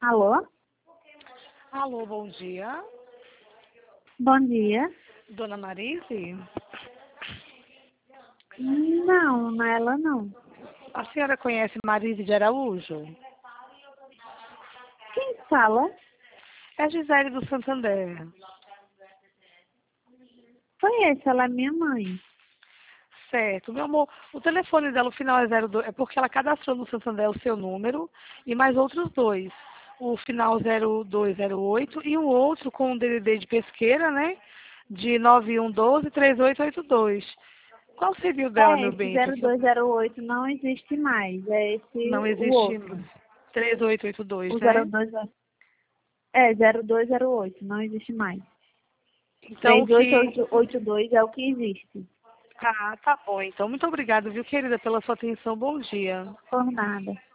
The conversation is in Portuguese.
Alô? Alô, bom dia. Bom dia. Dona Marise? Não é ela não. A senhora conhece Marise de Araújo? Quem fala? É a Gisele do Santander. Conheço, ela é minha mãe. Certo, meu amor. O telefone dela, o final é 02, é porque ela cadastrou no Santander o seu número e mais outros dois. O final 0208 e um outro com o DDD de pesqueira, né? De 9112-3882. Qual seria o dela, É, meu esse bem? zero dois zero oito não existe mais. É esse Não o existe outro. mais. 3882, O né? 02 é 0208, não existe mais. Então, Três oito que oito oito dois é o que existe. Ah, tá bom. Então, muito obrigada, viu, querida, pela sua atenção. Bom dia. Por nada.